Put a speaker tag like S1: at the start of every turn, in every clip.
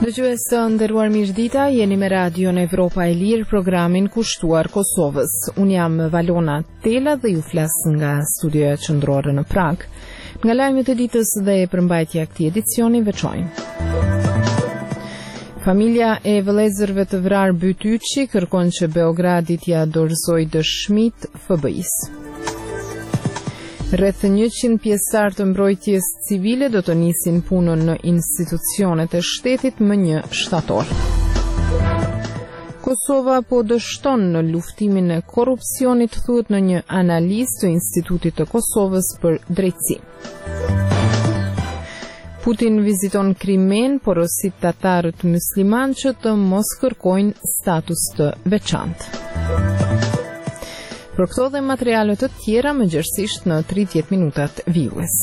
S1: Dëgjues të nderuar mirëdita, jeni me Radion Evropa e Lirë, programin kushtuar Kosovës. Unë jam Valona Tela dhe ju flas nga studioja qendrore në Prag. Nga lajmet e ditës dhe përmbajtja e këtij edicioni veçojnë. Familja e vëllezërve të vrarë Bytyçi kërkon që Beogradi t'ia dorëzojë dëshmit FBI-s. Rreth 100 pjesëtar të mbrojtjes civile do të nisin punën në institucionet e shtetit më 1 shtator. Kosova po dështon në luftimin e korrupsionit, thuhet në një analizë të Institutit të Kosovës për drejtësi. Putin viziton Krimen, porosit tatarët musliman që të mos kërkojnë status të veçantë. Për këto dhe materialet të tjera më gjërësisht në 30 minutat vijues.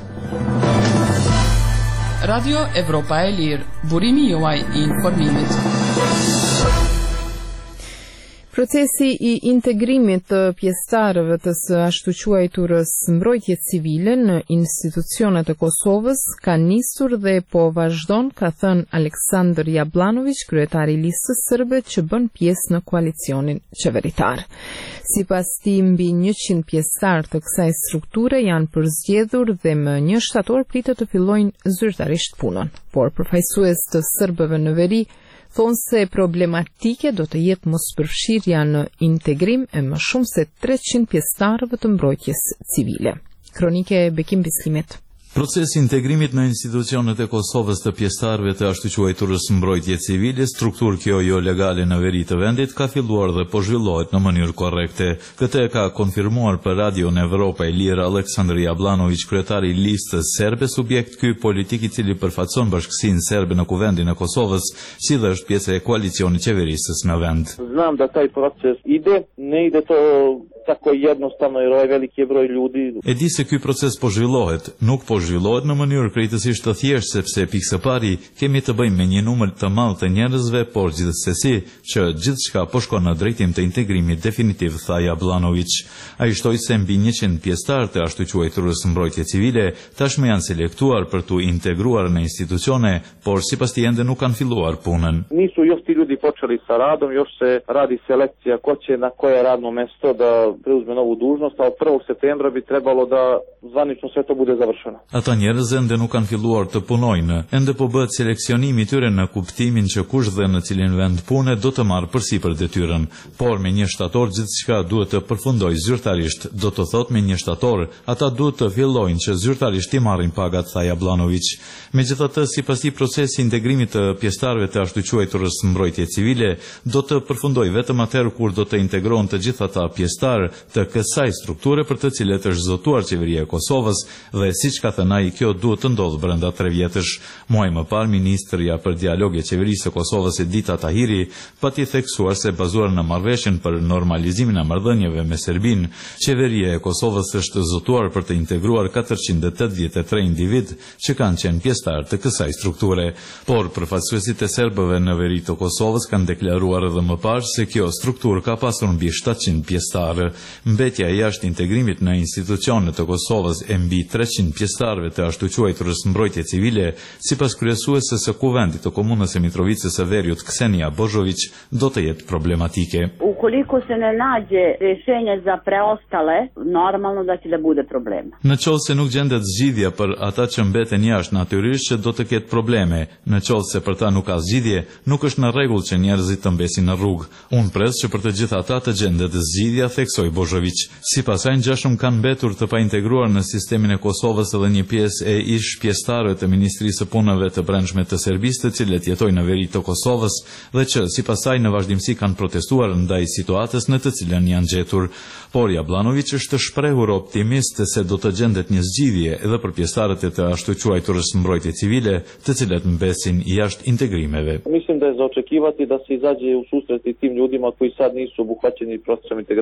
S2: Radio Evropa e Lirë, burimi juaj I informimit.
S1: Procesi I integrimit të pjesëtarëve të së ashtu quajturës mbrojtje civile në institucionet e Kosovës ka nisur dhe po vazhdon, ka thënë Aleksandar Jablanović, kryetari I listës sërbe që bën pjesë në koalicionin qeveritar. Sipas tij, mbi 100 pjesëtar të kësaj strukture janë përzgjedhur dhe më 1 shtator pritet të fillojnë zyrtarisht punën, por përfaqësues të serbëve në veri thonë se problematike do të jetë mospërfshirja në integrim e më shumë se 300 pjesëtarëve të mbrojtjes civile. Kronike Bekim Bislimet.
S3: Procesi integrimit në institucionet e Kosovës të pjesëtarëve të ashtu quajturës mbrojtje civile, strukturë kjo jo legale në veri të vendit, ka filluar dhe po zhvillohet në mënyrë korrekte. Këtë e ka konfirmuar për Radion Evropa e Lirë Aleksandar Jablanović, kryetari I listës serbe, subjekt ky politik I cili përfaqëson bashkësinë serbe në kuvendin e Kosovës, si dhe është pjesë e koalicionit qeverisës në vend.
S4: Znam da taj proces ide, ne ide to tako jednostavno jer ovaj veliki je broj ljudi.
S3: E di se ky proces po zhvillohet, nuk po zhvillohet në mënyrë krejtësisht të thjeshtë, sepse pikë së pari kemi të bëjmë me një numër të madh të njerëzve, por gjithsesi që gjithçka po shkon në drejtim të integrimit definitiv, tha Jablanović. Ai shtoi se mbi 100 pjesëtar të ashtu quajturës mbrojtje civile tashmë janë selektuar për tu integruar në institucione, por sipas tij ende nuk kanë filluar punën.
S4: Nisu još ti ljudi počeli sa radom, još se radi selekcija ko će na koje radno mesto da preuzme novu dužnost, a od 1. septembra bi trebalo da zvanično sve to bude završeno.
S3: Ata njerëz ende nuk kanë filluar të punojnë, ende po bëhet seleksionimi I tyre në kuptimin që kush dhe në cilin vend pune do të marrë përsipër detyrën, por me 1 shtator gjithçka duhet të përfundojë zyrtarisht, do të thotë me 1 shtator, ata duhet të fillojnë që zyrtarisht I marrin pagat, tha Jablanović. Megjithatë, sipas tij, procesi I integrimit të pjesëtarëve të ashtu quajturës mbrojtje civile do të përfundojë vetëm atëherë kur do të integrohen të gjithë ata pjesëtarë të kësaj strukture për të cilët është zotuar qeveria e Kosovës dhe siç ka thënë ai, kjo duhet të ndodhë brenda 3 vjetësh. Muaj më parë, ministrja për dialog e qeverisë së Kosovës Edita Tahiri pati theksuar se bazuar në marrëveshjen për normalizimin e marrëdhënieve me Serbinë, qeveria e Kosovës është zotuar për të integruar 483 individ që kanë qenë pjesëtar të kësaj strukture, por përfaqësuesit e serbëve në veri të Kosovës kanë deklaruar edhe më parë se kjo strukturë ka pasur mbi 700 pjesëtarë. Mbetja e jashtë integrimit në institucionet të Kosovës e mbi 300 pjesëtarëve të ashtu quajturës mbrojtje civile, sipas kryesueses së kuvendit të komunës e Mitrovicës së Veriut Ksenia Božović, do të jetë problematike.
S5: Ukoliko se ne nađe rješenje za preostale, normalno da će da bude problem.
S3: Në qoftë se nuk gjendet zgjidhja për ata që mbeten jashtë, natyrisht që do të ketë probleme. Në qoftë se për ta nuk ka zgjidhje, nuk është në rregull që njerëzit të mbesin në rrugë. Unë pres që për të gjithë ata të gjendet zgjidhja, theksoi Božović. Sipas saj, ngjashëm kanë mbetur të paintegruar në sistemin e Kosovës edhe një pjesë e ish pjesëtarëve të Ministrisë së Punëve të Brendshme të Serbisë, të cilët jetojnë në veri të Kosovës dhe që sipas saj në vazhdimsi kanë protestuar ndaj situatës në të cilën janë gjetur. Por Jablanović është shprehur optimist se do të gjendet një zgjidhje edhe për pjesëtarët e të ashtu quajturës mbrojtje civile, të cilët mbesin jashtë integrimeve.
S4: Mislim da je za očekivati da se izađe u susret I tim ljudima koji sad nisu obuhvaćeni procesom integracije.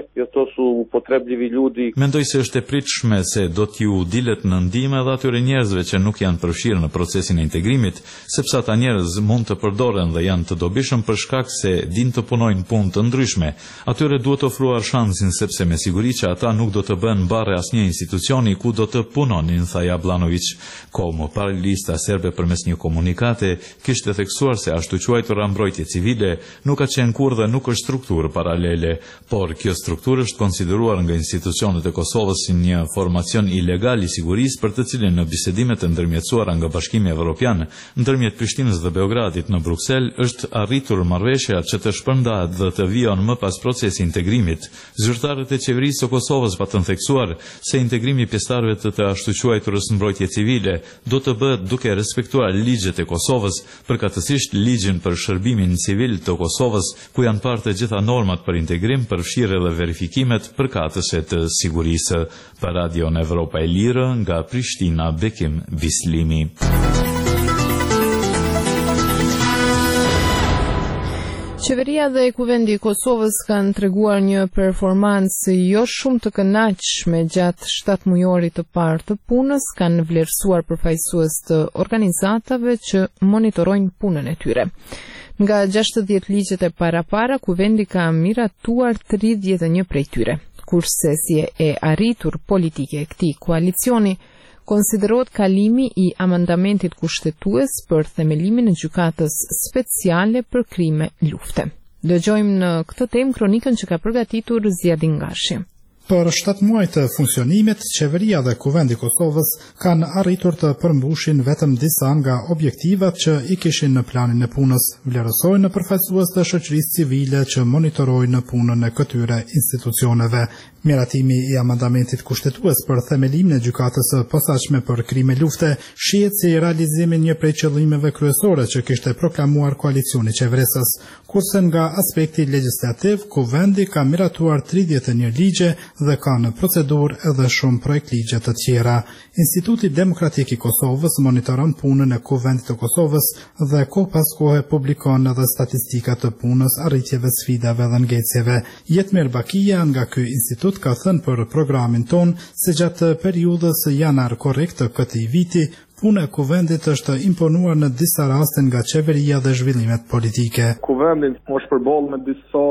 S4: jer to su upotrebljivi ljudi.
S3: Mendoj se është e pritshme se do t'ju dilet në ndihmë edhe atyre njerëzve që nuk janë përfshirë në procesin e integrimit, sepse ata njerëz mund të përdoren dhe janë të dobishëm për shkak se din të punojnë punë të ndryshme. Atyre duhet ofruar shansin sepse me siguri që ata nuk do të bëhen barre asnjë institucioni ku do të punonin, tha Jablanović. Më parë lista serbe përmes një komunikate kishte theksuar se ashtu quajtura mbrojtje civile nuk ka qenë kurrë dhe nuk është strukturë paralele, por kjo strukturë është konsideruar nga institucionet e Kosovës si një formacion ilegal i sigurisë për të cilin në bisedimet e ndërmjetësuara nga Bashkimi Evropian ndërmjet Prishtinës dhe Beogradit në Bruksel është arritur marrëveshja që të shpërndahet dhe të vijon më pas procesi integrimit. Zyrtarët e qeverisë së Kosovës patën theksuar se integrimi pjesëtarëve të ashtu quajturës mbrojtje civile do të bëhet duke respektuar ligjet e Kosovës, përkatësisht ligjin për shërbimin civil të Kosovës, ku janë parë të gjitha normat për integrim, përfshirë dhe verifikimet përkatëse të sigurisë. Për Radion Evropa e Lirë, nga Prishtina, Bekim Bislimi.
S1: Qeveria dhe Kuvendi i Kosovës kanë treguar një performancë jo shumë të kënaqshme gjatë 7 mujorit të parë të punës, kanë vlerësuar përfaqësues të organizatave që monitorojnë punën e tyre. Nga 60 ligjet e parapara, Kuvendi ka miratuar 31 prej tyre, kurse si e arritur politike e këtij koalicioni konsiderohet kalimi i amandamentit kushtetues për themelimin e gjykatës speciale për krime lufte. Dëgjojmë në këtë temë kronikën që ka përgatitur Zjadin Gashi.
S6: Për 7 muaj të funksionimit, qeveria dhe Kuvendi i Kosovës kanë arritur të përmbushin vetëm disa nga objektivat që i kishin në planin e punës, vlerësojnë përfaqësues të shoqërisë civile që monitorojnë punën e këtyre institucioneve. Miratimi i amandamentit kushtetues për themelimin e gjykatës së posaçme për krime lufte shihet si realizimi një prej qëllimeve kryesore që kishte proklamuar koalicioni qeverisës, kurse nga aspekti legjislativ, Kuvendi ka miratuar 31 ligje dhe ka në procedurë edhe shumë projekt ligje të tjera. Instituti Demokratik i Kosovës monitoron punën e Kuvendit të Kosovës dhe kohë pas kohe publikon edhe statistika të punës, arritjeve, sfidave dhe ngecjeve. Jetmir Bakia nga ky institut ka thënë për programin ton se gjatë periudhës janar-korrekt të këtij viti, puna e Kuvendit është imponuar në disa raste nga qeveria dhe zhvillimet politike.
S7: Kuvendi është përballë me disa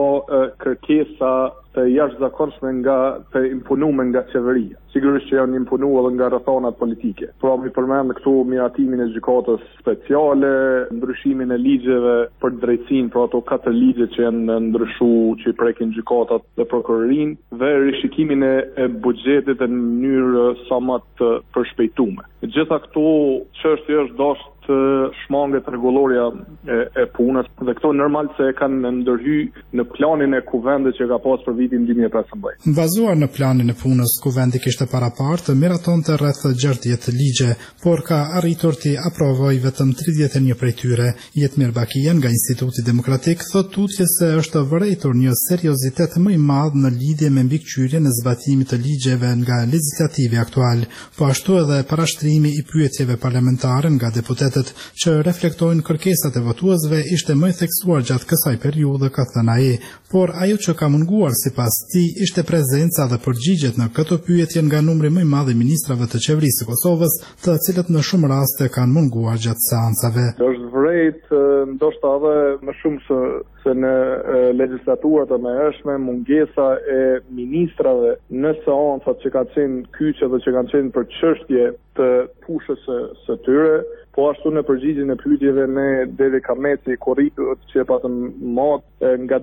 S7: kërkesa të jashtëzakonshme të imponuar nga qeveria. Sigurisht që janë imponuar edhe nga rrethanat politike. Pra mi përmend këtu miratimin e gjykatës speciale, ndryshimin e ligjeve për drejtësinë, pra ato 4 ligje që janë ndryshuar që prekin gjykatat dhe prokurorinë, dhe rishikimin e buxhetit në mënyrë sa më të përshpejtuar. Gjitha këto çështje është dashur të shmanget rregulloria e punës dhe këto normal se kanë ndërhyrë në planin e Kuvendit që ka pas për vitin 2015.
S6: Bazuar në planin e punës, Kuvendi kishte paraparë të miratonte rreth 60 ligje, por ka arritur të aprovoj vetëm 31 prej tyre. Jetmir Bakia nga Instituti Demokratik thot tutje se është vërejtur një seriozitet më i madh në lidhje me mbikëqyrjen e zbatimit të ligjeve nga legislativi aktual, po ashtu edhe parashtrimi i pyetjeve parlamentare nga deputetët që reflektojnë kërkesat e votuesve ishte më i theksuar gjatë kësaj periudhe, ka thënë ai, por ajo që ka munguar sipas tij ishte prezenca dhe përgjigjet në këto pyetje nga numri më i madh i ministrave të qeverisë së Kosovës, të cilët në shumë raste kanë munguar gjatë seancave.
S7: Është vërejt ndoshta edhe më shumë se në legjislaturat e mëhershme mungesa e ministrave në seancat që kanë qenë kyçe dhe që kanë qenë për çështje të pushës së tyre, po ashtu në përgjigjen e pyetjeve me deri Kameci korrikut që patëm nga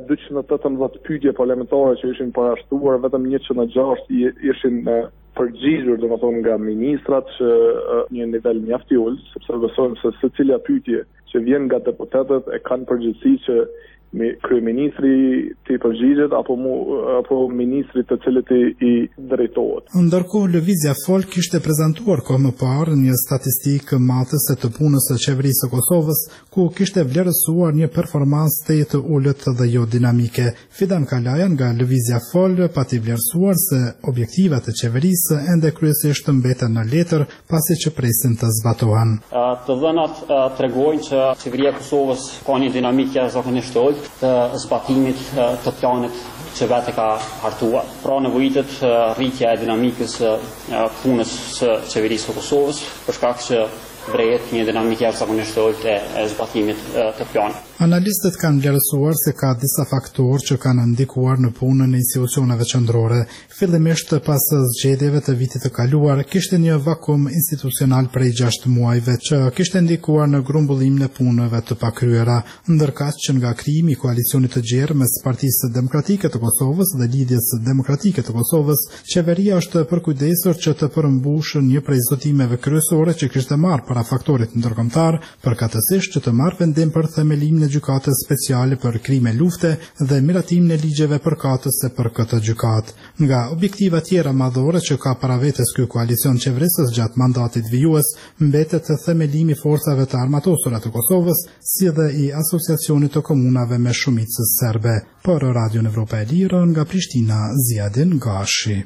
S7: 218 pyetje parlamentare që ishin parashtuar, vetëm 106 ishin përgjigjur, domethënë nga ministrat që një nivel mjaft i ulët, sepse besojmë se secila pyetje që vjen nga deputetët e kanë përgjegjësi që kryeministri të përgjigjet apo ministri të cilët i drejtohet.
S6: Ndërkohë Lëvizja Fol kishte prezantuar kohë më parë një statistikë matëse të punës së qeverisë së Kosovës, ku kishte vlerësuar një performancë të jetë ullët dhe jo dinamike. Fidan Kalaja nga Lëvizja Fol pati vlerësuar se objektivat e qeverisë ende kryesisht mbeten në letër pasi që presin të zbatohen.
S8: Të dhënat tregojnë që qeveria e Kosovës ka një dinamikë zakonisht të zbatimit të planit që vetë ka hartuar. Pra nevojitet rritja e dinamikës punës së qeverisë së Kosovës, për shkak që vrejet një dinamikë jashtëzakonisht të e zbatimit të planit.
S6: Analistët kanë vlerësuar se ka disa faktorë që kanë ndikuar në punën e institucioneve qendrore. Fillimisht pas zgjedhjeve të vitit të kaluar, kishte një vakum institucional prej 6 muajve që kishte ndikuar në grumbullimin e punëve të pakryera, ndërkaq që nga krijimi i koalicionit të gjerë mes Partisë Demokratike të Kosovës dhe Lidhjes Demokratike të Kosovës, qeveria është përkujdesur që të përmbushë një prej zotimeve kryesore që kishte marrë para faktorit ndërkombëtar, përkatësisht që të marrë vendim për themelimin e gjykatës speciale për krime lufte dhe miratimin e ligjeve përkatëse për këtë gjykatë. Nga objektiva tjera madhore që ka para vetes ky koalicion qeverisës gjatë mandatit vijues, mbetet themelimi i forcave të armatosura të Kosovës, si dhe i asociacionit të komunave me shumicë serbe. Për Radion Evropa e Lirë, nga Prishtina, Ziadin Gashi.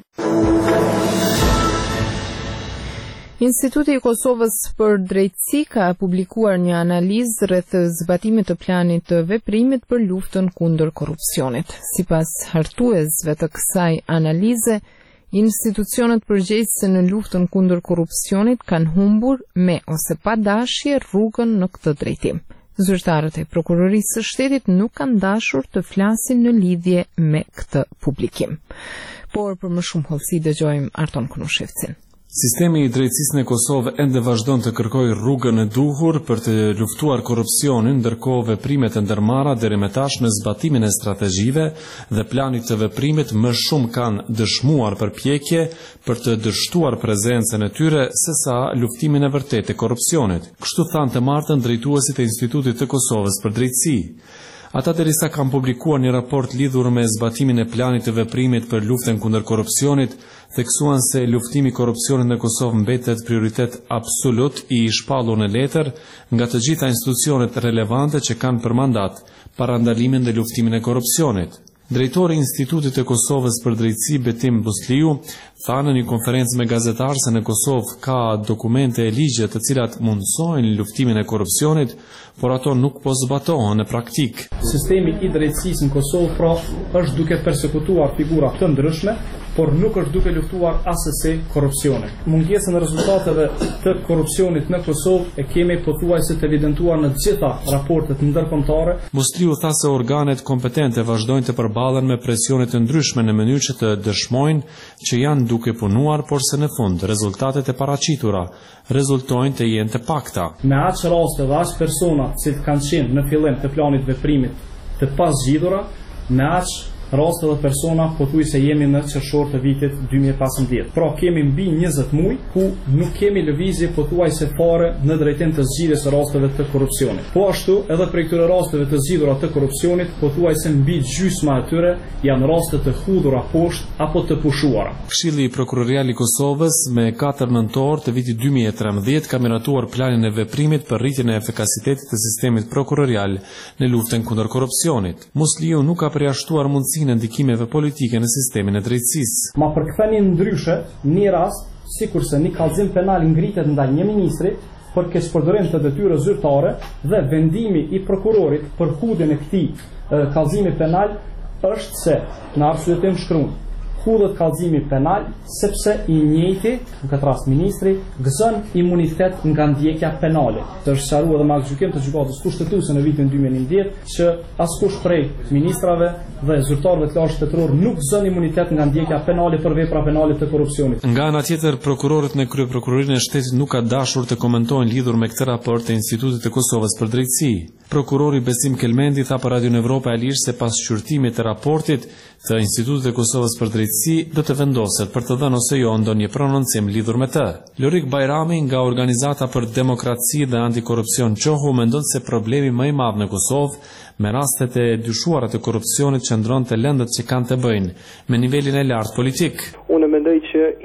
S1: Instituti i Kosovës për Drejtësi ka publikuar një analizë rreth zbatimit të planit të veprimit për luftën kundër korrupsionit. Sipas hartuesve të kësaj analize, institucionet përgjegjëse në luftën kundër korrupsionit kanë humbur me ose pa dashje rrugën në këtë drejtim. Zyrtarët e Prokurorisë së Shtetit nuk kanë dashur të flasin në lidhje me këtë publikim. Por për më shumë hollësi dëgjojmë Arton Knushevcin.
S9: Sistemi i drejtësisë në Kosovë ende vazhdon të kërkojë rrugën e duhur për të luftuar korrupsionin, ndërkohë veprimet e ndërmarra deri më tash në zbatimin e strategjive dhe planit të veprimit më shumë kanë dëshmuar përpjekje për të dështuar prezencën e tyre sesa luftimin e vërtetë të korrupsionit. Kështu thanë të martën drejtuesit e Institutit të Kosovës për Drejtësi. Ata derisa kanë publikuar një raport lidhur me zbatimin e planit të veprimit për luftën kundër korrupsionit, theksuan se luftimi i korrupsionit në Kosovë mbetet prioritet absolut i shpallur në letër nga të gjitha institucionet relevante që kanë për mandat parandalimin dhe luftimin e korrupsionit. Drejtori i Institutit të Kosovës për Drejtësi Betim Busliu tha në një konferencë me gazetarë se në Kosovë ka dokumente e ligje të cilat mundsojnë luftimin e korrupsionit, por ato nuk po zbatohen në praktik.
S10: Sistemi i drejtësisë në Kosovë pra është duke persekutuar figura të ndryshme, por nuk është duke luftuar asesi korrupsionin. Mungesën e rezultateve të korrupsionit në Kosovë e kemi pothuajse të evidentuar në të gjitha raportet ndërkombëtare.
S9: Musliu tha se organet kompetente vazhdojnë të përballen me presione të ndryshme në mënyrë që të dëshmojnë që janë duke punuar, por se në fund rezultatet e paraqitura rezultojnë të jenë të pakta.
S10: Me aq raste dhe aq persona që kanë qenë në fillim të planit veprimit të pazgjidhura, me aq raste dhe persona pothuajse jemi në qershor të vitit 2015. Pra kemi mbi 20 muaj ku nuk kemi lëvizje pothuajse fare në drejtim të zgjidhjes së rasteve të korrupsionit. Po ashtu, edhe për këtyre rasteve të zgjidhura të korrupsionit, pothuajse mbi gjysma e tyre janë raste të hudhura poshtë apo të pushuara.
S9: Këshilli Prokurorial i Kosovës me 4 nëntor të vitit 2013 ka miratuar planin e veprimit për rritjen e efikasitetit të sistemit prokurorial në luftën kundër korrupsionit. Musliu nuk ka përjashtuar mundësinë në ndikimeve politike në sistemin e drejtësisë.
S10: Ma përktheni ndryshe një rast, sikurse një kallëzim penal ngritet ndaj një ministri për keqpërdorim të detyrës zyrtare dhe vendimi i prokurorit për hudhjen e këtij kallëzimi penal është se në arsyetim shkruan hudhet kallëzimi penal sepse i njëjti, në këtë rast ministri, gëzon imunitet nga ndjekja penale. Të është sqaruar edhe me gjykim të gjykatës kushtetuese në vitin 2011 që askush prej ministrave dhe zyrtarëve të lartë shtetëror nuk gëzon imunitet nga ndjekja penale për vepra penale të korrupsionit.
S9: Nga ana tjetër, prokurorët në kryeprokurorinë e shtetit nuk ka dashur të komentojnë lidhur me këtë raport të Institutit të Kosovës për Drejtësi. Prokurori Besim Kelmendi tha për Radion Evropa e Lirë se pas shqyrtimit të raportit të Institutit të Kosovës për Drejtësi do të vendoset për të dhënë ose jo ndonjë prononcim lidhur me të. Lorik Bajrami nga Organizata për Demokraci dhe Antikorrupsion Qohu mendon se problemi më i madh në Kosovë me rastet e dyshuara të korrupsionit qëndron te lëndët që kanë të bëjnë me nivelin e lartë politik.
S11: Unë mendoj që institucionet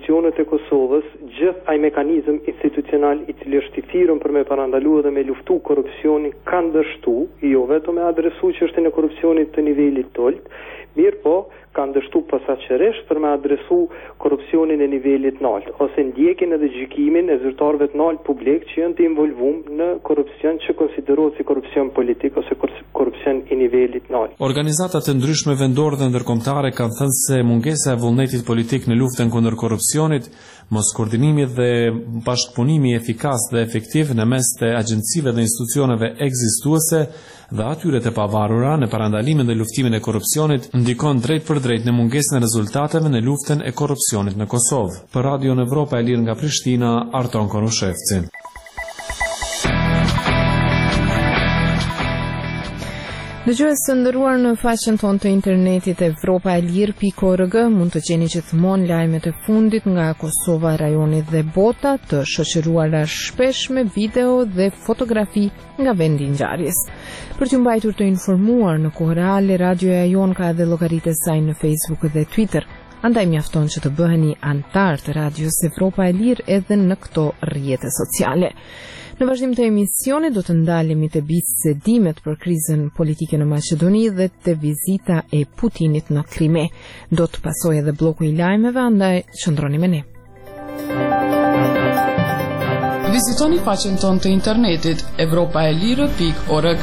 S11: institucionet e Kosovës gjithë ai mekanizëm institucional i cili është i thirrur për me parandaluar dhe me luftu korrupsionin ka ndështu, jo vetëm me adresu çështjen e korrupsionit të nivelit tolt, mirë po ka ndështu posaçërisht për me adresu korrupsionin e nivelit nalt, ose ndjekin edhe gjykimin e zyrtarëve të nalt publik që janë të involvuar në korrupsion që konsiderohet si korrupsion politik ose korrupsion i nivelit nalt.
S9: Organizata të ndryshme vendore dhe ndërkombëtare kanë thënë se mungesa e vullnetit politik në luftën kundër korrupsionit, mos koordinimi dhe bashkëpunimi efikas dhe efektiv në mes të agjencive dhe institucioneve ekzistuese dhe atyre të pavarura në parandalimin dhe luftimin e korrupsionit ndikon drejt për drejt në mungesën e rezultateve në luftën e korrupsionit në Kosovë. Për Radio Evropa e Lirë nga Prishtina, Arton Konushevci.
S1: Dëgjues të nderuar, në faqen tonë të internetit evropaelir.org mund të gjeni gjithmonë lajmet e fundit nga Kosova, rajonit dhe bota, të shoqëruara shpesh me video dhe fotografi nga vendi i ngjarjes. Për t'ju mbajtur të informuar në kohë reale, radioja jon ka edhe llogaritë e saj në Facebook dhe Twitter. Andaj mjafton që të bëheni antar të Radios Evropa e Lirë edhe në këto rrjete sociale. Në vazhdim të emisionit do të ndalemi te bisedimet për krizën politike në Maqedoni dhe te vizita e Putinit në Krime. Do të pasojë edhe bloku i lajmeve, andaj qëndroni me ne.
S2: Vizitoni faqen tonë të internetit evropaelire.org.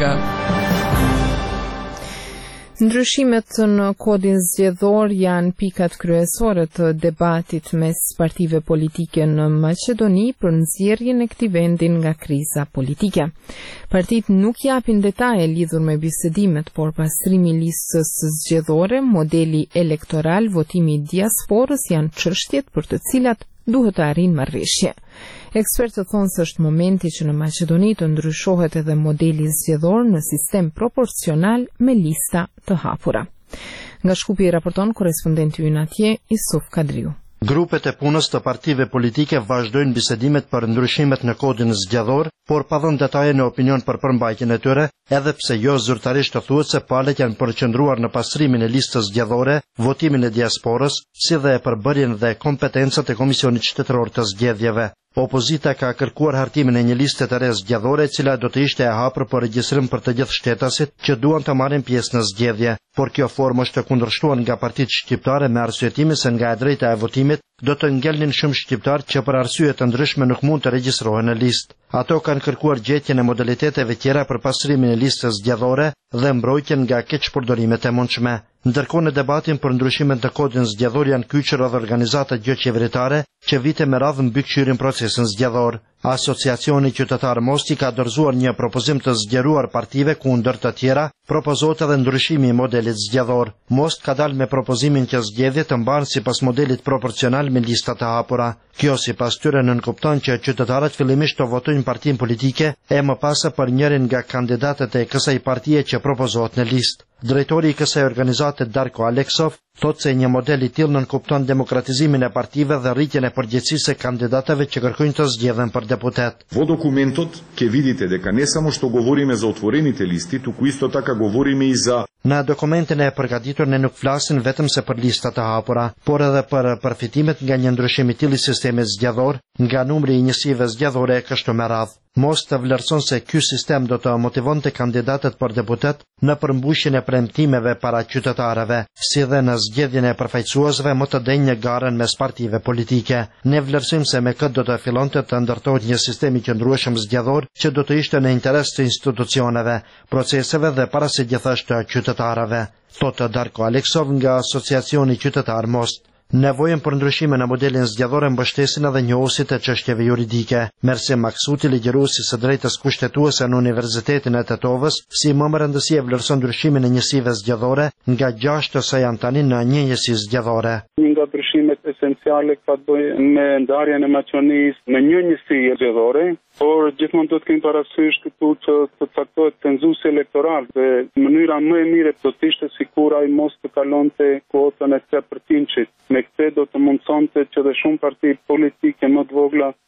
S1: Ndryshimet në kodin zgjedhor janë pikat kryesore të debatit mes partive politike në Maqedoni për nxjerrjen e këtij vendi nga kriza politike. Partitë nuk japin detaje lidhur me bisedimet, por pastrimi i listës zgjedhore, modeli elektoral, votimi i diasporës janë çështjet për të cilat duhet të arrijnë marrëveshje. Ekspertët thonë se është momenti që në Maqedoni të ndryshohet edhe modeli zgjedhor në sistem proporcional me lista të hapura. Nga Shkupi raporton korrespondenti ynë atje, Isuf Kadriu.
S12: Grupet e punës të partive politike vazhdojnë bisedimet për ndryshimet në kodin zgjedhor, por pa dhënë detaje në opinion për përmbajtjen e tyre, edhe pse jo zyrtarisht të thuhet se palët janë përqendruar në pastrimin e listës zgjedhore, votimin e diasporës, si dhe përbërjen dhe kompetencat e Komisionit Shtetëror të Zgjedhjeve. Opozita ka kërkuar hartimin e një liste të re zgjedhore, e cila do të ishte e hapur për regjistrim për të gjithë shtetasit që duan të marrin pjesë në zgjedhje, por kjo formë është të kundërshtuar nga partitë shqiptare me arsyetimin se nga e drejta e votimit do të ngelnin shumë shqiptar që për arsye të ndryshme nuk mund të regjistrohen në listë. Ato kanë kërkuar gjetjen e modaliteteve tjera për pastrimin e listës zgjedhore dhe mbrojtjen nga keqpërdorimet e mundshme. Ndërkohë në debatin për ndryshimet në kodin zgjedhor janë kyçur edhe organizata gjëqeveritare që vite me radhë mbikëqyrin procesin zgjedhor. Asociacioni Qytetar Mosti ka dorëzuar një propozim të zgjeruar partive kundër të tjera, propozohet edhe ndryshimi i modelit zgjedhor. Most ka dalë me propozimin që zgjedhjet të mbahen sipas modelit proporcional me lista të hapura. Kjo sipas tyre nënkupton që qytetarët fillimisht të votojnë partinë politike e më pas për njërin nga kandidatët e kësaj partie që propozohet në listë. Drejtori i kësaj organizate Darko Aleksov thotë se një model i tillë nënkupton demokratizimin e partive dhe rritjen e përgjegjësisë së kandidatëve që kërkojnë të zgjedhen për deputet.
S13: Во документот ќе видите дека не само што говориме за отворените листи, туку исто така говориме и за
S12: Në dokumentin e përgatitur ne nuk flasin vetëm se për lista të hapura, por edhe për përfitimet nga një ndryshim i tillë i sistemit zgjedhor, nga numri i njësive zgjedhore e kështu me radhë. Most të vlerëson se ky sistem do të motivonte kandidatët për deputet në përmbushjen e premtimeve para qytetarëve, si dhe në zgjedhjen e përfaqësuesve më të denjë një garën mes partive politike. Ne vlerësojmë se me këtë do të fillonte të ndërtohet një sistem i qëndrueshëm zgjedhor që do të ishte në interes të institucioneve, proceseve dhe parasigurisht të qytetarëve, thotë Darko Aleksov nga Asociacioni Qytetar Most. Nevojën për ndryshime në modelin zgjedhor mbështesin edhe njohuesit e çështjeve juridike. Mersim Maksuti, ligjëruesi së drejtës kushtetuese në Universitetin e Tetovës, si më me rëndësi e vlerëson ndryshimin e njësive zgjedhore nga 6 të sa janë tani në një njësi zgjedhore.
S14: Një nga ndryshimet esenciale ka të bëjë me ndarjen e Maqedonisë në një njësi zgjedhore, por gjithmonë do të kemi parasysh këtu që të caktohet cenzusi elektoral dhe mënyra më e mire do të ishte sikur ai mos të kalonte kvotën e 3%. Me këtë do të mundsonte që dhe shumë parti politike më të vogla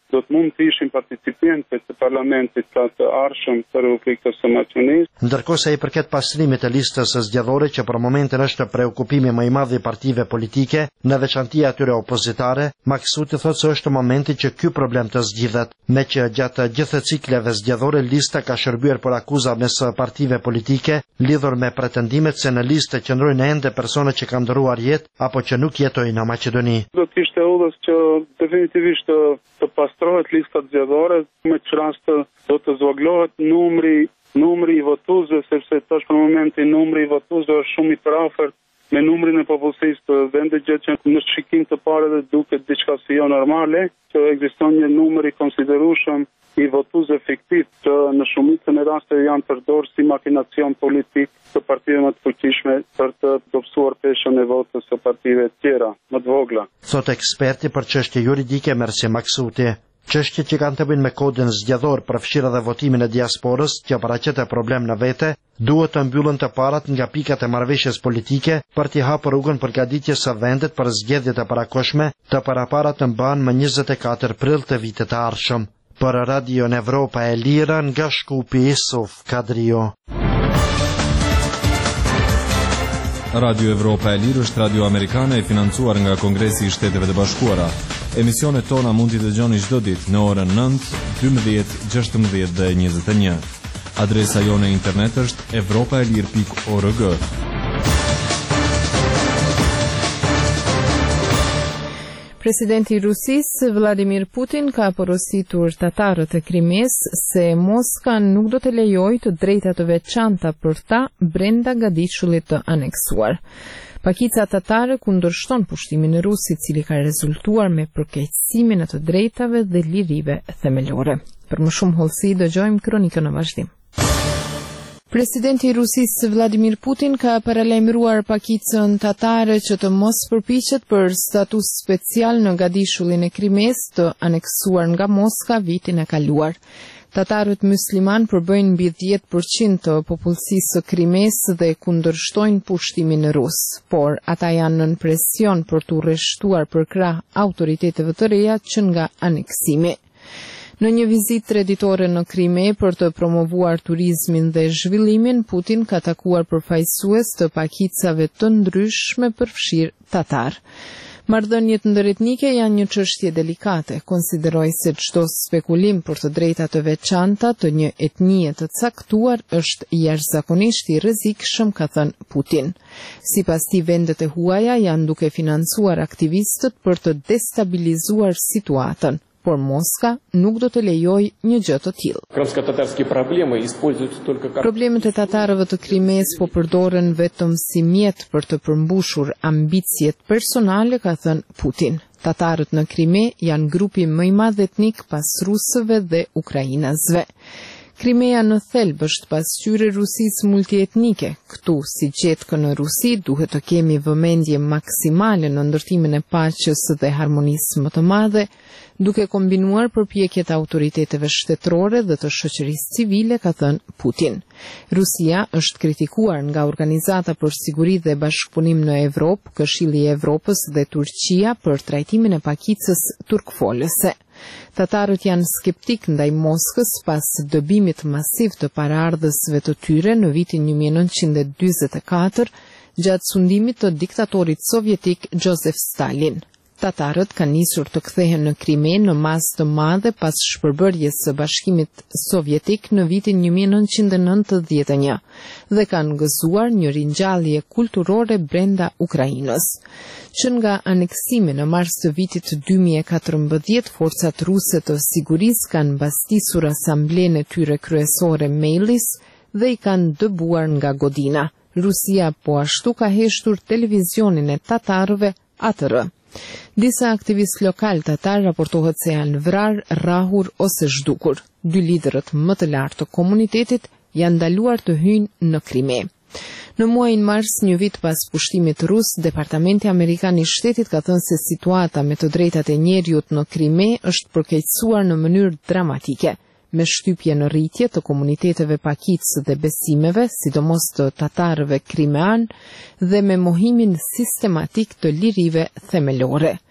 S14: do të mund të ishin participante të parlamentit të ardhshëm të Republikës së Maqedonisë.
S12: Ndërkohë sa i përket pastrimit të listës së zgjedhore, që për momentin është preokupimi më i madh i partive politike, në veçanti atyre opozitare, Maksuti thotë se është momenti që ky problem të zgjidhet, me që gjatë gjithë cikleve zgjedhore lista ka shërbyer për akuza mes partive politike lidhur me pretendimet se në listë qëndrojnë ende persona që kanë ndëruar jetë apo që nuk jetojnë në Maqedoni.
S14: Do të ishte udhës që definitivisht të pastrohet lista zgjedhore, me që rast do të zvoglohet numri i votuesve, sepse tash për momentin numri i votuesve është shumë i përafërt me numrin e popullsisë të vendit, gjë që në shikim të parë dhe duket diçka si jo normale, që ekziston një numër i konsiderueshëm i votuesve fiktiv që në shumicën e rasteve janë përdorur si makinacion politik të partive më të fuqishme për të dobësuar peshën e votës së partive tjera më të vogla.
S12: Thot eksperti për çështje juridike Mersi Maksuti. Çështjet që kanë të bëjnë me kodin zgjedhor përfshirë dhe votimin e diasporës, që paraqet problem në vete, duhet të mbyllen të parat nga pikat e marrëveshjes politike për t'i hapur rrugën përgatitjes së vendit për zgjedhjet e parakohshme të paraparat të mbahen më 24 prill të vitit të ardhshëm. Për Radio Evropa e Lira nga Shkupi Isuf Kadrio.
S9: Radio Evropa e Lirë është radio amerikane e financuar nga Kongresi i Shteteve të Bashkuara. Emisionet tona mund t'i dëgjoni çdo ditë në orën 9, 12, 16 dhe 21. Adresa jone internet është evropaelir.org.
S1: Presidenti i Rusisë, Vladimir Putin, ka porositur tatarët e Krimes se Moska nuk do të lejojë të drejta të veçanta për ta brenda gadishullit të aneksuar. Pakica tatare kundërshton pushtimin e rus, i cili ka rezultuar me përkeqësimin e të drejtave dhe lirive themelore. Për më shumë hollësi dëgjojmë kronikën në vazhdim. Presidenti i Rusisë Vladimir Putin ka paralajmëruar pakicën tatare që të mos përpiqet për status special në gadishullin e Krimes të aneksuar nga Moska vitin e kaluar. Tatarët musliman përbëjnë mbi 10% të popullsisë së Krimes dhe kundërshtojnë pushtimin rus, por ata janë nën presion për t'u rreshtuar përkrah autoriteteve të reja që nga aneksimi. Në një vizitë treditore në Krime për të promovuar turizmin dhe zhvillimin, Putin ka takuar përfaqësues të pakicave të ndryshme përfshirë tatar. Marrëdhëniet ndëretnike janë një çështje delikate, konsideroj se çdo spekulim për të drejta të veçanta të një etnie të caktuar është jashtëzakonisht i rrezikshëm, ka thënë Putin. Sipas tij, vendet e huaja janë duke financuar aktivistët për të destabilizuar situatën, por Moska nuk do të lejojë një gjë të tillë. Problemet e tatarëve të Krimes po përdoren vetëm si mjet për të përmbushur ambicjet personale, ka thënë Putin. Tatarët në Krime janë grupi më i madh etnik pas rusëve dhe ukrainasve. Krimea në thelb është pasqyrë e Rusisë multietnike. Këtu, si gjetkä në Rusi, duhet të kemi vëmendje maksimale në ndërtimin e paqes dhe harmonisë më të madhe, duke kombinuar përpjekjet e autoriteteve shtetërore dhe të shoqërisë civile, ka thënë Putin. Rusia është kritikuar nga Organizata për Siguri dhe Bashkëpunim në Evropë, Këshilli i Evropës dhe Turqia për trajtimin e pakicës turkfolëse. Tatarët janë skeptik ndaj Moskës pas dëbimit masiv të paraardhësve të tyre në vitin 1944 gjatë sundimit të diktatorit sovjetik Josef Stalin. Tatarët kanë nisur të kthehen në Krime në masë të madhe pas shpërbërjes së Bashkimit Sovjetik në vitin 1991 dhe kanë gëzuar një ringjallje kulturore brenda Ukrainës. Që nga aneksimi në mars të vitit 2014, forcat ruse të sigurisë kanë mbastisur asamblenë e tyre kryesore Mejlis dhe i kanë dëbuar nga godina. Rusia po ashtu ka heshtur televizionin e tatarëve ATR. Disa aktivistë lokal tatar raportohet se janë vrarë, rrahur ose zhdukur. 2 liderët më të lartë të komunitetit janë ndaluar të hyjnë në Krime. Në muajin mars, një vit pas pushtimit rus, Departamenti Amerikan i Shtetit ka thënë se situata me të drejtat e njerëzit në Krime është përkeqësuar në mënyrë dramatike, me shtypje në rritje të komuniteteve pakicë dhe besimeve, sidomos të tatarëve krimean, dhe me mohimin sistematik të lirive themelore.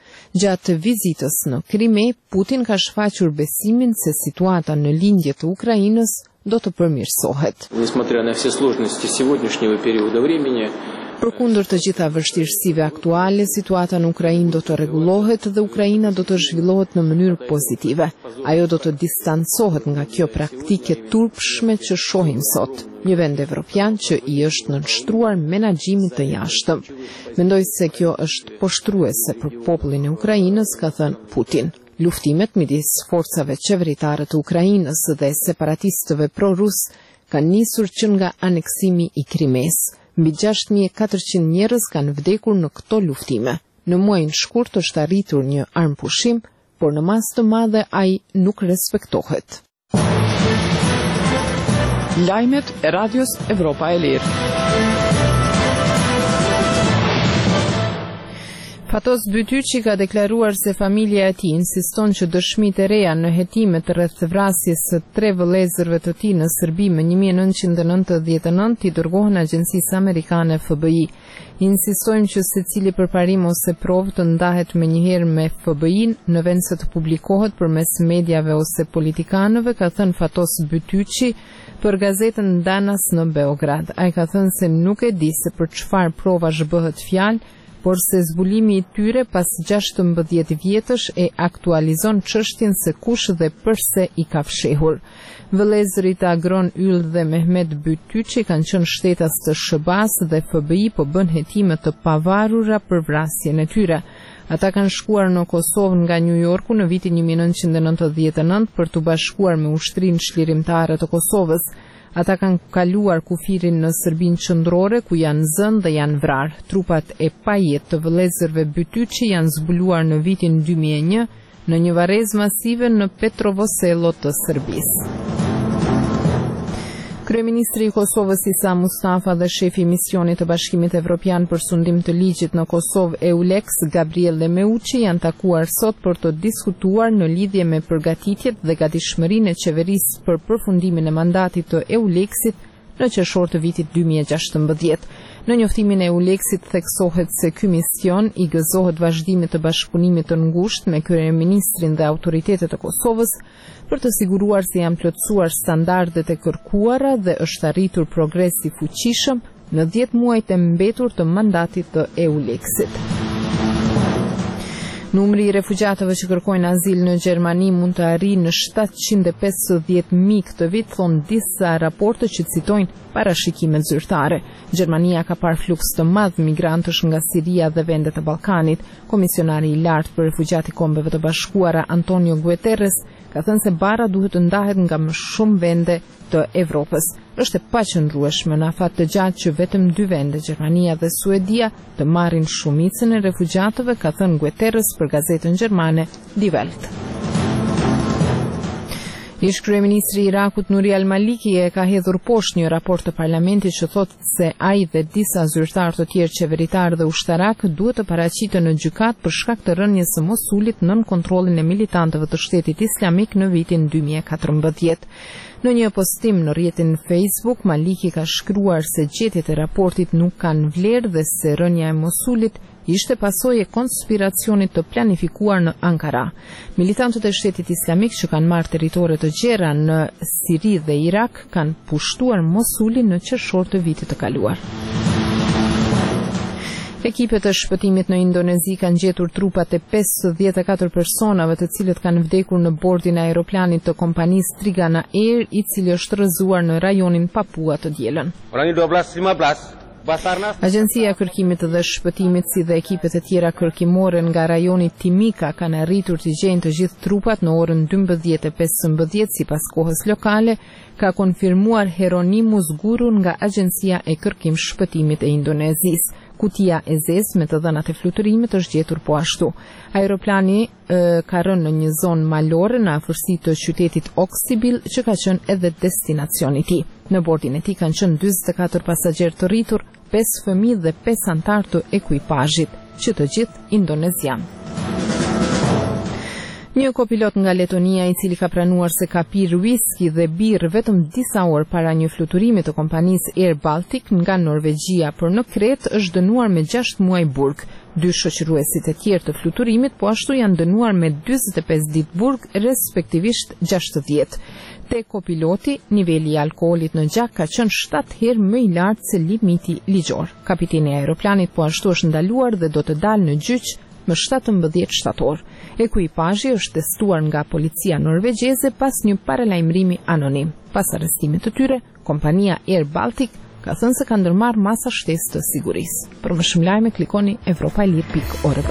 S1: Gjatë vizitës në Krime, Putin ka shfaqur besimin se situata në lindje të Ukrainës do të përmirësohet.
S15: Несмотря на все сложности сегодняшнего периода времени,
S1: Përkundër të gjitha vështirësive aktuale, situata në Ukrainë do të rregullohet dhe Ukraina do të zhvillohet në mënyrë pozitive. Ajo do të distancohet nga kjo praktike turpshme që shohim sot. Një vend evropian që i është nënshtruar menaxhimit të jashtëm. Mendoj se kjo është poshtruese për popullin e Ukrainës, ka thënë Putin. Luftimet midis forcave qeveritare të Ukrainës dhe separatistëve pro-rus kanë nisur që nga aneksimi i Krimes. Mbi 6400 njerëz kanë vdekur në këto luftime. Në muajin shkurt është arritur një armpushim, por në masë të madhe ai nuk respektohet.
S2: Lajmet e Radios Evropa e Lirë.
S1: Fatos Bytyqi ka deklaruar se familja e tij insiston që dëshmitë e reja në hetimet rreth vrasjes së 3 vëllezërve të tij në Serbi më 1999 t'i dërgohen agjencisë amerikane FBI. Insistojmë që secili përparim ose provë të ndahet menjëherë me FBI në vend se të publikohet përmes mediave ose politikanëve, ka thënë Fatos Bytyqi për gazetën Danas në Beograd. Ai ka thënë se nuk e di se për çfarë provash bëhet fjalë, por se zbulimi i tyre pas 16 vjetësh e aktualizon çështjen se kush dhe përse i ka fshehur. Vëllezërit Agron Yll dhe Mehmet Bytyqi kanë qenë shtetas të SHBA-s dhe FBI po bën hetime të pavarura për vrasjen e tyre. Ata kanë shkuar në Kosovë nga New Yorku në vitin 1999 për të bashkuar me ushtrinë çlirimtare të Kosovës. Ata kanë kaluar kufirin në Serbinë qendrore ku janë zënë dhe janë vrarë. Trupat e pajetë të vëllezërve Bytyqi janë zbuluar në vitin 2001 në një varrezë masive në Petrovosello të Serbisë. Kryeministri i Kosovës Isa Mustafa dhe shefi i misionit të Bashkimit Evropian për sundim të ligjit në Kosovë EULEX Gabriel Lemeuçi janë takuar sot për të diskutuar në lidhje me përgatitjet dhe gatishmërinë e qeverisë për përfundimin e mandatit të EULEX-it në qershor të vitit 2016. Në njoftimin e EULEX-it theksohet se ky mision i gëzohet vazhdimit të bashkëpunimit të ngushtë me kryeministrin dhe autoritetet e Kosovës për të siguruar se janë plotësuar standardet e kërkuara dhe është arritur progres i fuqishëm në 10 muajt e mbetur të mandatit të EULEX-it. Numri i refugjatëve që kërkojnë azil në Gjermani mund të arrijë në 750.000 këtë vit, thonë disa raporte që citojnë parashikimet zyrtare. Gjermania ka parë fluks të madh migrantësh nga Siria dhe vendet e Ballkanit. Komisionari i lartë për refugjat i Kombeve të Bashkuara Antonio Guterres ka thënë se bara duhet të ndahet nga më shumë vende të Evropës. Është e paqëndrueshme në afat të gjatë që vetëm 2 vende, Gjermania dhe Suedia, të marrin shumicën e refugjatëve, ka thënë Guterres për gazetën gjermane Die Welt. Ish kryeministri i Irakut Nuri al-Maliki e ka hedhur poshtë një raport të parlamentit që thotë se ai dhe disa zyrtarë të tjerë qeveritar dhe ushtarak duhet të paraqiten në gjykat për shkak të rënies së Mosulit nën kontrollin e militantëve të Shtetit Islamik në vitin 2014. Në një postim në rrjetin Facebook, Maliki ka shkruar se gjetjet e raportit nuk kanë vlerë dhe se rënja e Mosulit ishte pasojë e konspiracionit të planifikuar në Ankara. Militantët e Shtetit Islamik që kanë marrë territore të gjera në Siri dhe Irak kanë pushtuar Mosulin në qershor të vitit të kaluar. Ekipet e shpëtimit në Indonezi kanë gjetur trupat e 54 personave të cilët kanë vdekur në bordin e aeroplanit të kompanisë Trigana Air, i cili është rrëzuar në rajonin Papua të dielën.
S16: Orani 12:15
S1: Agjencia e Kërkimit dhe Shpëtimit si dhe ekipet e tjera kërkimore nga rajoni Timika kanë arritur të gjejnë të gjithë trupat në orën 12:15 sipas kohës lokale, ka konfirmuar Hieronymus Gurun nga Agjencia e Kërkim Shpëtimit e Indonezisë. Kutia e zezë me të dhënat e fluturimit është gjetur po ashtu. Aeroplani ka rënë në një zonë malore në afërsi të qytetit Oksibil, që ka qenë edhe destinacioni i tij. Në bordin e tij kanë qenë 44 pasagerë të rritur, 5 fëmijë dhe 5 antar të ekuipazhit, që të gjithë indonezian. Një kopilot nga Letonia i cili ka pranuar se ka pirë whisky dhe birë vetëm disa orë para një fluturimi të kompanisë Air Baltic nga Norvegjia për në Kret është dënuar me 6 muaj burg. Dy shoqëruesit e tjerë të fluturimit po ashtu janë dënuar me 45 ditë burg, respektivisht 60. Te kopiloti, niveli i alkoolit në gjak ka qenë 7 herë më i lartë se limiti ligjor. Kapiteni i aeroplanit po ashtu është ndaluar dhe do të dalë në gjyq më 17 shtator. Ekuipazhi është testuar nga policia norvegjeze pas një paralajmërimi anonim. Pas arrestimit të tyre, kompania Air Baltic ka thënë se ka ndërmarrë masa shtesë të sigurisë. Për më shumë lajme klikoni evropaelir.org.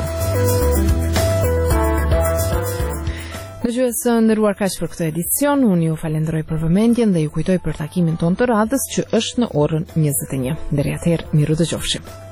S1: Dëgjues të nderuar, kaq për këtë edicion. Unë ju falenderoj për vëmendjen dhe ju kujtoj për takimin ton të radhës që është në orën 21. Deri atëherë, miru dëgjofshim.